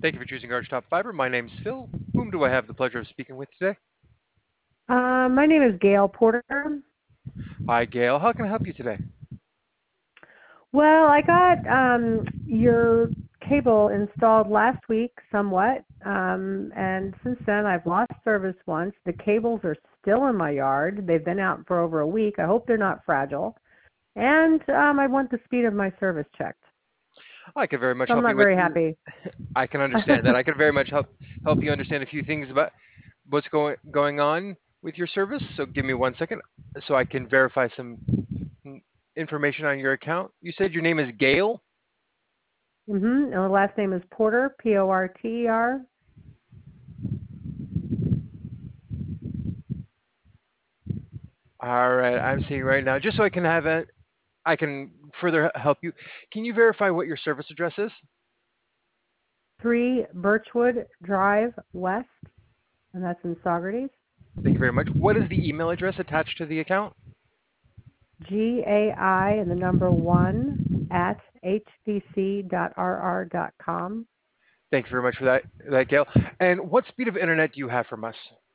Thank you for choosing Archtop Fiber. My name's Phil. Whom do I have the pleasure of speaking with today? My name is Gail Porter. Hi, Gail. How can I help you today? Well, I got your cable installed last week somewhat, and since then I've lost service once. The cables are still in my yard. They've been out for over a week. I hope they're not fragile. And I want the speed of my service checked. I can very much So I'm help you not with. very happy. I can understand that. I can very much help you understand a few things about what's going on with your service. So give me 1 second, so I can verify some information on your account. You said your name is Gail. And the last name is Porter, Porter. All right, I'm seeing right now. Just so I can have it, I can further help you. Can you verify what your service address is? 3 Birchwood Drive West, and that's in Saugerties. Thank you very much. What is the email address attached to the account? GAI and the number 1 at hbc.rr.com. Thank you very much for that, Gail. And what speed of internet do you have from us?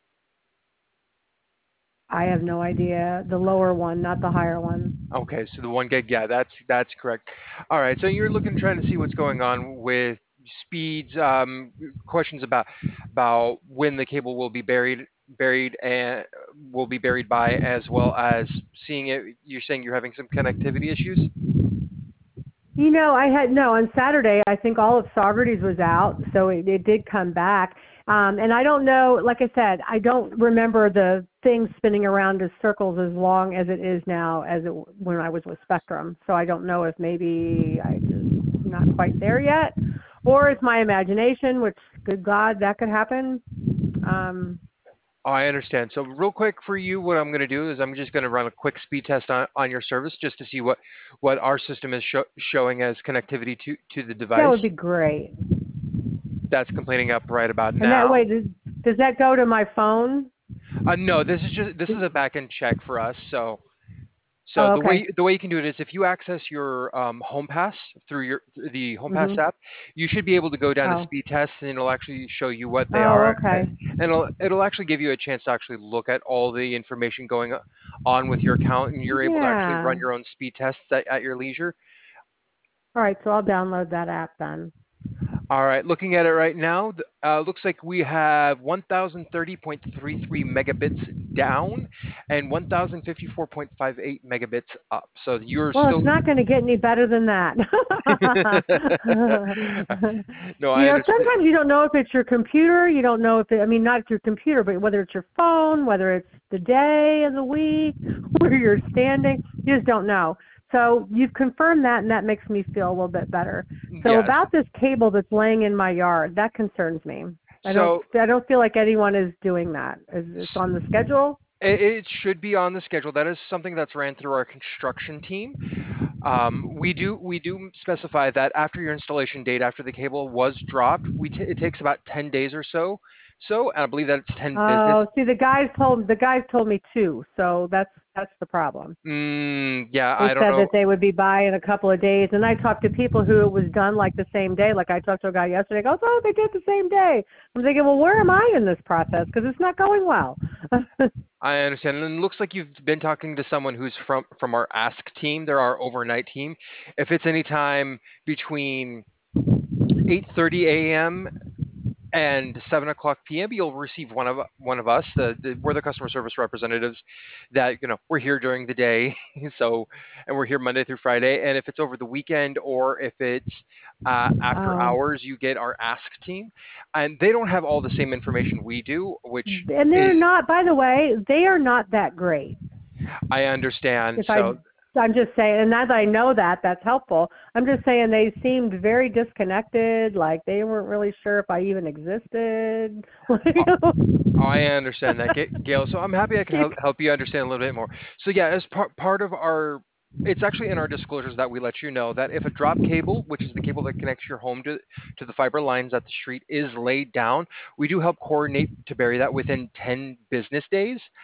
I have no idea. The lower one, not the higher one. Okay, so the 1 gig, yeah, that's correct. All right, so you're looking trying to see what's going on with speeds, questions about when the cable will be buried and will be buried by, as well as seeing it. You're saying you're having some connectivity issues. You know, I had no on Saturday. I think all of Saugerties was out, so it did come back. And I don't know. Like I said, I don't remember the thing spinning around as circles as long as it is now, when I was with Spectrum. So I don't know if maybe I just not quite there yet, or it's my imagination. Which, good God, that could happen. Oh, I understand. So real quick for you, what I'm going to do is I'm just going to run a quick speed test on your service just to see what our system is showing as connectivity to the That device. would be great. That's complaining up right about And that way, now. does that go to my phone? No, this is a back end check for us. So Oh, the okay. way you can do it is if you access your Home Pass through the Home Pass Mhm. app, you should be able to go down to Oh. speed tests and it'll actually show you what they Oh, are, okay. and it'll actually give you a chance to actually look at all the information going on with your account, and you're able to actually run Yeah. your own speed tests at your leisure. All right, so I'll download that app then. All right, looking at it right now, looks like we have 1030.33 megabits down and 1054.58 megabits up. So you're Well, still. it's not going to get any better than that. No, You I know, understand. sometimes you don't know if it's your computer. You don't know if I mean, not your computer, but whether it's your phone, whether it's the day of the week, where you're standing. You just don't know. So you've confirmed that, and that makes me feel a little bit better. So Yes. about this cable that's laying in my yard, that concerns me. I don't, So I don't feel like anyone is doing that. It's on the schedule. it should be on the schedule. That is something that's ran through our construction team. We do specify that after your installation date, after the cable was dropped, it takes about 10 days or so. So, and I believe that it's 10 business. Oh, see, the guys told me too, so that's the problem. Yeah, They I don't said know. that they would be by in a couple of days, and I talked to people who it was done like the same day. Like I talked to a guy yesterday. He goes, "Oh, they did the same day." I'm thinking, well, where am I in this process? Because it's not going well. I understand. And it looks like you've been talking to someone who's from our Ask team. They're our overnight team. If it's any time between 8:30 a.m. and 7 o'clock p.m., you'll receive one of us. We're the customer service representatives that we're here during the day. So, and we're here Monday through Friday. And if it's over the weekend or if it's after Oh, hours, you get our Ask team, and they don't have all the same information we do, which and they're is not. By the way, they are not that great. I understand. If I, So I'm just saying, and now that I know that, that's helpful. I'm just saying they seemed very disconnected, like they weren't really sure if I even existed. I understand that, Gail. So I'm happy I can help you understand a little bit more. So yeah, as part of our, it's actually in our disclosures that we let you know that if a drop cable, which is the cable that connects your home to the fiber lines at the street, is laid down, we do help coordinate to bury that within 10 business days.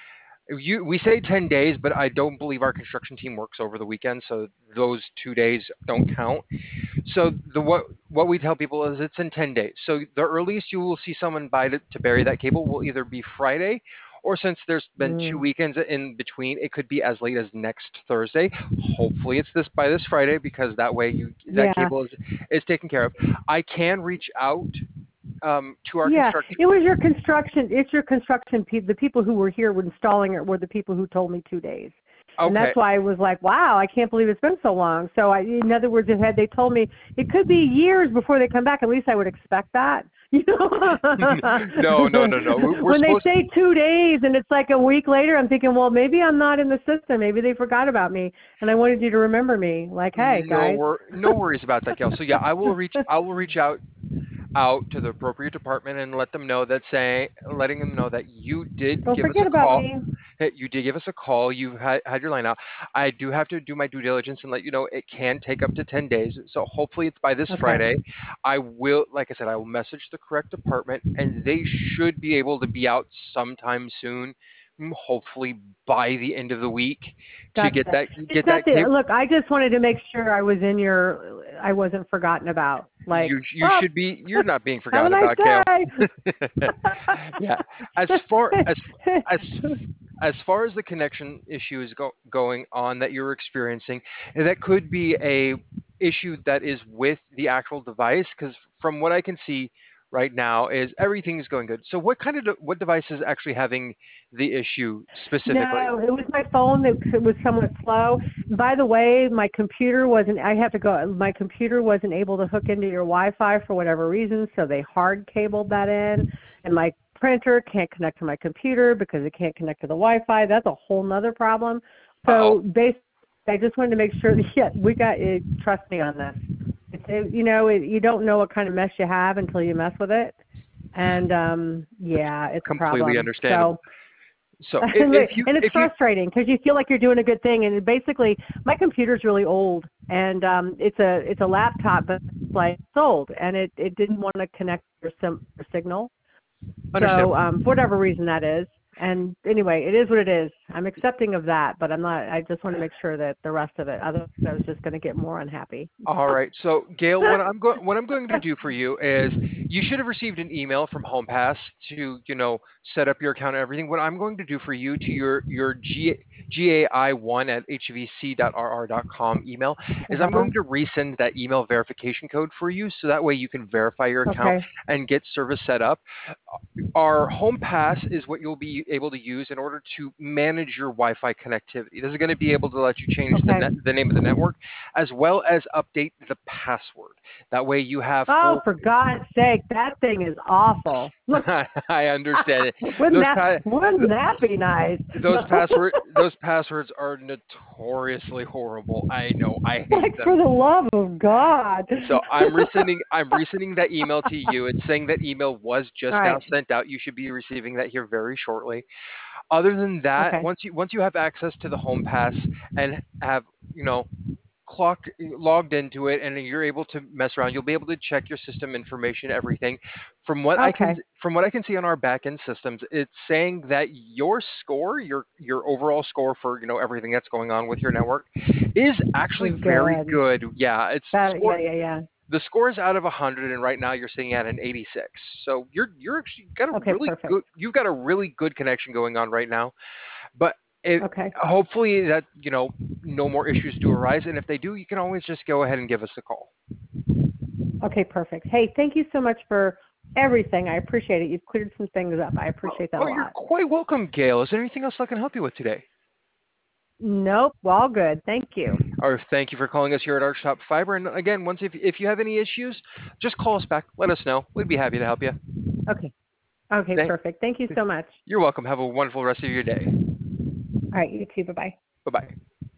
We say 10 days, but I don't believe our construction team works over the weekend, so those 2 days don't count. So what we tell people is it's in 10 days. So the earliest you will see someone to bury that cable will either be Friday, or since there's been two Mm, weekends in between, it could be as late as next Thursday. Hopefully it's this Friday, because that way that yeah. cable is taken care of. I can reach out to our Yeah, construction. it was your construction. It's your construction people. The people who were here were installing it were the people who told me 2 days, and Okay. that's why I was like, "Wow, I can't believe it's been so long." So, in other words, had they told me it could be years before they come back, at least I would expect that. You know, No, no, no, no. We're when they supposed. say 2 days and it's like a week later, I'm thinking, well, maybe I'm not in the system. Maybe they forgot about me, and I wanted you to remember me. Like, hey, guys. No worries about that, Gail. So yeah, I will reach out to the appropriate department and letting them know that you did Don't give us forget a about call. me. That you did give us a call. You had your line out. I do have to do my due diligence and let you know it can take up to 10 days. So hopefully it's by this Okay. Friday. Like I said, I will message the correct department and they should be able to be out sometime soon. Hopefully by the end of the week to Gotcha. It's get not that the cable. look. I just wanted to make sure I wasn't forgotten about. Like, You well, should be. You're not being have a forgotten nice about, Gail. day. Yeah. As far as as far as the connection issue is going on that you're experiencing, that could be a issue that is with the actual device. Because from what I can see right now, is everything is going good. So what device is actually having the issue specifically? No, it was my phone that was somewhat slow. By the way, my computer wasn't. I have to go. My computer wasn't able to hook into your Wi-Fi for whatever reason, so they hard cabled that in, and my printer can't connect to my computer because it can't connect to the Wi-Fi. That's a whole nother problem. Uh So basically, I just wanted to make sure that we got it. Trust me on this. You don't know what kind of mess you have until you mess with it, and yeah, it's a Completely problem. understandable. So. So And it's if you frustrating because you feel like you're doing a good thing, and basically my computer's really old, and it's a laptop, but it's like it's old, and it didn't want to connect your signal, so understandable. for whatever reason that is. And anyway, it is what it is. I'm accepting of that, but I'm not. I just want to make sure that the rest of it. Otherwise, I was just going to get more unhappy. All right. So, Gail, what I'm going to do for you is you should have received an email from HomePass to, set up your account and everything. What I'm going to do for you to your GAI1 at hvc.rr.com email is I'm Uh-huh. going to resend that email verification code for you so that way you can verify your account Okay. and get service set up. Our home pass is what you'll be able to use in order to manage your Wi-Fi connectivity. This is going to be able to let you change Okay. the name of the network as well as update the password. That way you have Oh, full. for God's sake, that thing is awful. I understand it. wouldn't Those that pa- wouldn't that be nice? those passwords are notoriously horrible. I know. I hate Like, for them. the love of God. So I'm resending that email to you. It's saying that email was All just now right. sent out. You should be receiving that here very shortly. Other than that, Okay. once you have access to the home pass and have, you know, logged into it and you're able to mess around, you'll be able to check your system information, everything. Okay. From what I can see on our backend systems, it's saying that your score, your overall score for, everything that's going on with your network is actually Is very good. good. Yeah, it's Yeah, score yeah, yeah. the score is out of 100, and right now you're sitting at an 86. So you're actually Okay, perfect. you've got a really good connection going on right now. But Okay. hopefully that, no more issues do arise, and if they do, you can always just go ahead and give us a call. Okay, perfect. Hey, thank you so much for everything. I appreciate it. You've cleared some things up. I appreciate that a Oh, you're lot. quite welcome, Gail. Is there anything else I can help you with today? Nope, all good. Thank you. Or thank you for calling us here at Archtop Fiber. And again, once if you have any issues, just call us back. Let us know. We'd be happy to help you. Okay. Okay, Thank, perfect. Thank you so much. you're welcome. Have a wonderful rest of your day. All right, you too. Bye-bye. Bye bye.